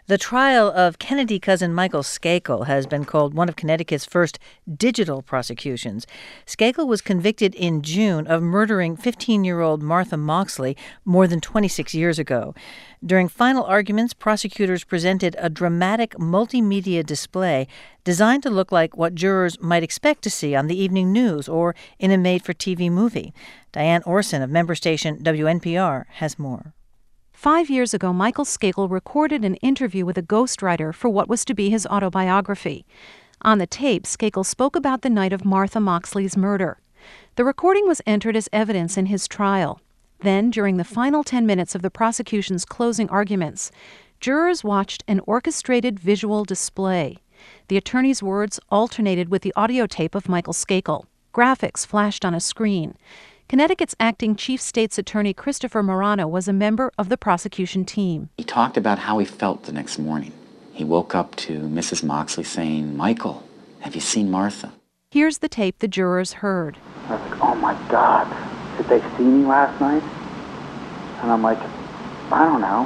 The trial of Kennedy cousin Michael Skakel has been called one of Connecticut's first digital prosecutions. Skakel was convicted in June of murdering 15-year-old Martha Moxley more than 26 years ago. During final arguments, prosecutors presented a dramatic multimedia display designed to look like what jurors might expect to see on the evening news or in a made-for-TV movie. Diane Orson of member station WNPR has more. 5 years ago, Michael Skakel recorded an interview with a ghostwriter for what was to be his autobiography. On the tape, Skakel spoke about the night of Martha Moxley's murder. The recording was entered as evidence in his trial. Then, during the final 10 minutes of the prosecution's closing arguments, jurors watched an orchestrated visual display. The attorney's words alternated with the audio tape of Michael Skakel. Graphics flashed on a screen. Connecticut's acting chief state's attorney Christopher Marano was a member of the prosecution team. He talked about how he felt the next morning. He woke up to Mrs. Moxley saying, "Michael, have you seen Martha?" Here's the tape the jurors heard. I was like, "Oh my God, did they see me last night?" And I'm like, "I don't know."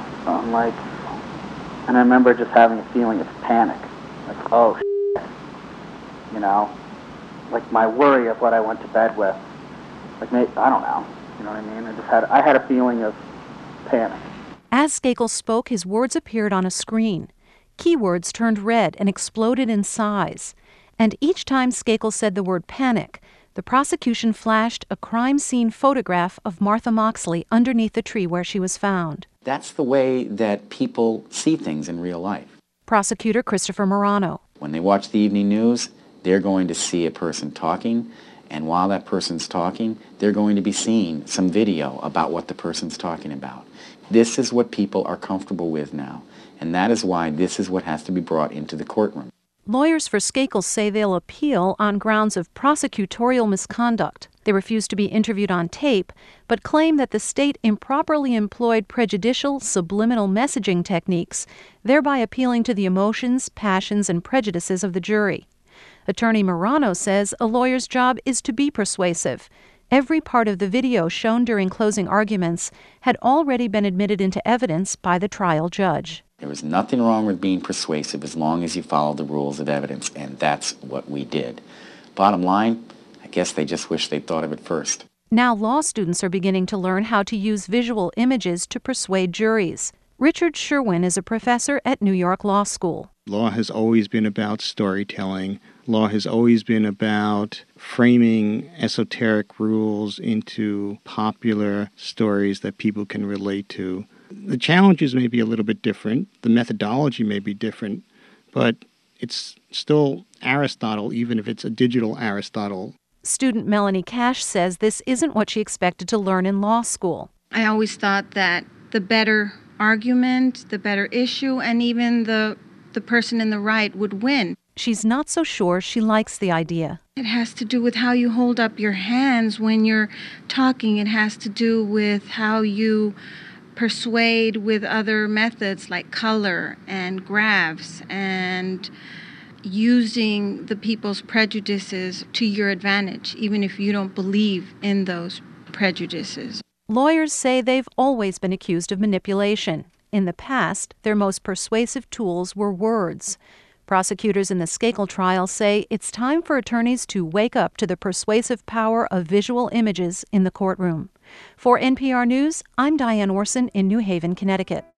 And I remember just having a feeling of panic. Like, oh shit. You know, like my worry of what I went to bed with. Like, maybe, I don't know. You know what I mean? I had a feeling of panic. As Skakel spoke, his words appeared on a screen. Keywords turned red and exploded in size. And each time Skakel said the word panic, the prosecution flashed a crime scene photograph of Martha Moxley underneath the tree where she was found. That's the way that people see things in real life. Prosecutor Christopher Marano. When they watch the evening news, they're going to see a person talking, and while that person's talking, they're going to be seeing some video about what the person's talking about. This is what people are comfortable with now, and that is why this is what has to be brought into the courtroom. Lawyers for Skakel say they'll appeal on grounds of prosecutorial misconduct. They refuse to be interviewed on tape, but claim that the state improperly employed prejudicial, subliminal messaging techniques, thereby appealing to the emotions, passions, and prejudices of the jury. Attorney Marano says a lawyer's job is to be persuasive. Every part of the video shown during closing arguments had already been admitted into evidence by the trial judge. There was nothing wrong with being persuasive as long as you followed the rules of evidence, and that's what we did. Bottom line, I guess they just wish they'd thought of it first. Now law students are beginning to learn how to use visual images to persuade juries. Richard Sherwin is a professor at New York Law School. Law has always been about storytelling. Law has always been about framing esoteric rules into popular stories that people can relate to. The challenges may be a little bit different. The methodology may be different, but it's still Aristotle, even if it's a digital Aristotle. Student Melanie Cash says this isn't what she expected to learn in law school. I always thought that the better argument, the better issue, and even the person in the right would win. She's not so sure she likes the idea. It has to do with how you hold up your hands when you're talking. It has to do with how you persuade with other methods like color and graphs and using the people's prejudices to your advantage, even if you don't believe in those prejudices. Lawyers say they've always been accused of manipulation. In the past, their most persuasive tools were words. Prosecutors in the Skakel trial say it's time for attorneys to wake up to the persuasive power of visual images in the courtroom. For NPR News, I'm Diane Orson in New Haven, Connecticut.